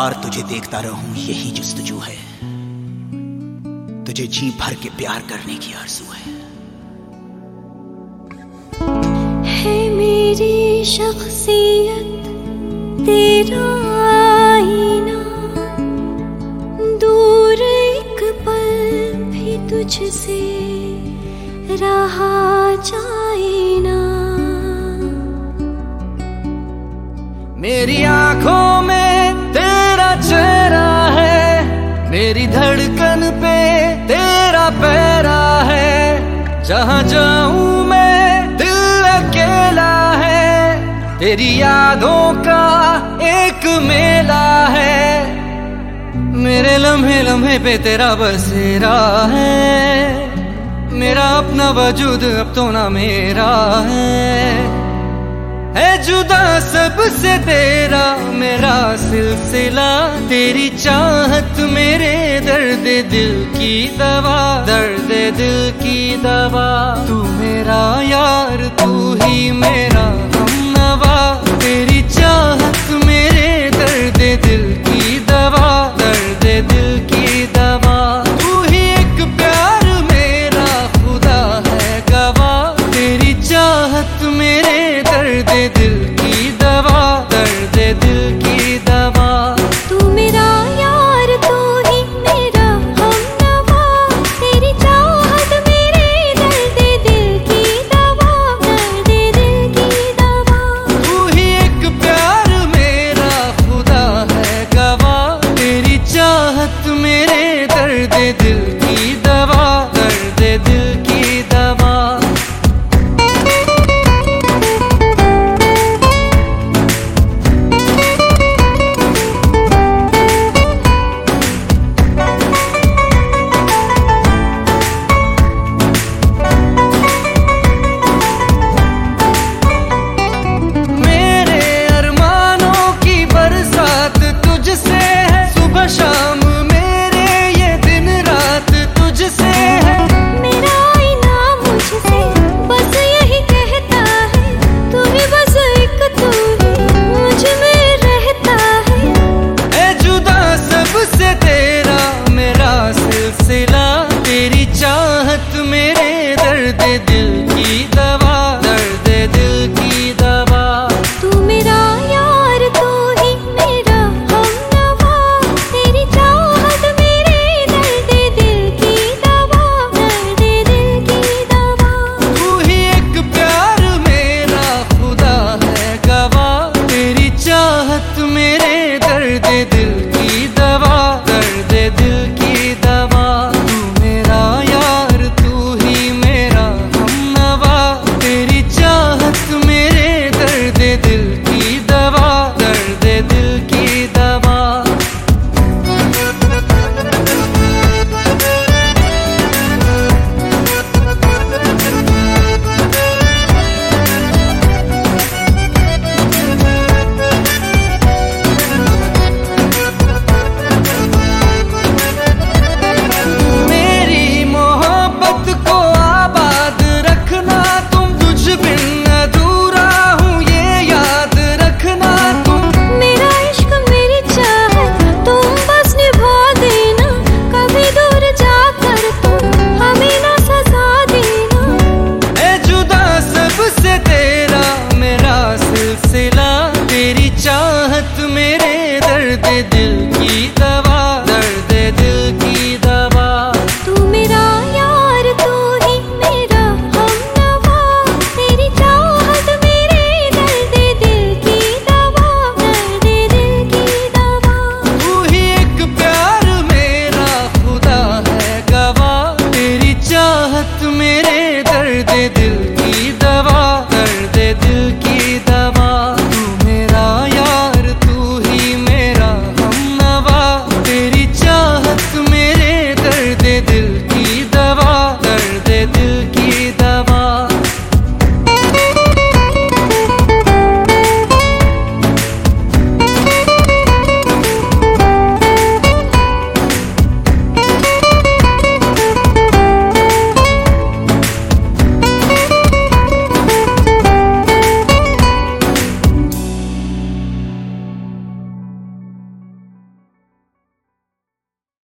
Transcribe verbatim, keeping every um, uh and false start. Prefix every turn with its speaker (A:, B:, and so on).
A: बार तुझे देखता रहूं यही जुस्तजू है, तुझे जी भर के प्यार करने की आरज़ू है।
B: है मेरी शख्सियत तेरा आईना, दूर एक पल भी तुझसे रहा जाए ना।
C: मेरी आंखों में तेरा चेहरा है, मेरी धड़कन पे तेरा पैरा है। जहां जाऊं मैं दिल अकेला है, तेरी यादों का एक मेला है। मेरे लम्हे लम्हे पे तेरा बसेरा है, मेरा अपना वजूद अब तो ना मेरा है। है जुदा सबसे तेरा मेरा सिलसिला, तेरी चाहत मेरे दर्द दिल की दवा, दर्द दिल की दवा। तू मेरा यार तू ही मेरा हमनवा, तेरी चाहत मेरे दर्द दिल की दवा, दर्द दिल की दवा। तू ही एक प्यार मेरा खुदा है गवाह, तेरी चाहत मेरे दर्द दिल की दवा, दर्द दिल की दवा।
B: तू मेरा यार तू ही मेरा हमनवा, तेरी चाहत मेरे दर्द दिल की दवा, दर्द दिल की दवा।
C: तू ही एक प्यार मेरा खुदा है गवाह, तेरी चाहत मेरे दर्द दिल की दवा, दर्द दिल की दवा। शाम मेरे ये दिन रात तुझसे है,
B: मेरा आईना मुझसे बस यही कहता है, तू भी बस एक तू ही मुझ में रहता है।
C: है जुदा सबसे तेरा मेरा सिलसिला, तेरी चाहत मेरे दर्द दिल की दवा, दर्द दिल की दवा।
B: तू मेरा यार तू ही मेरा हमनवा, तेरी चाहत मेरे दर्द दिल की दवा, दर्द दिल की दवा।
C: तू ही एक प्यार मेरा खुदा है गवाह, तेरी चाहत मेरे दर्द दिल की दवा, दर्द दिल की दवा। तू मेरा यार तू ही मेरा हमनवा, तेरी चाहत मेरे दर्द दिल की दवा, दर्द दिल की दवा। मेरी मोहब्बत को आबाद रखना तुम, तुझ बिन अधूरा हूँ ये याद रखना तुम।
B: मेरा इश्क मेरी चाहत तुम बस निभा देना, कभी दूर जाकर तुम हमें ना सजा देना।
C: है जुदा सबसे तेरा मेरा सिलसिला, तेरी चाहत मेरे दर्द दिल की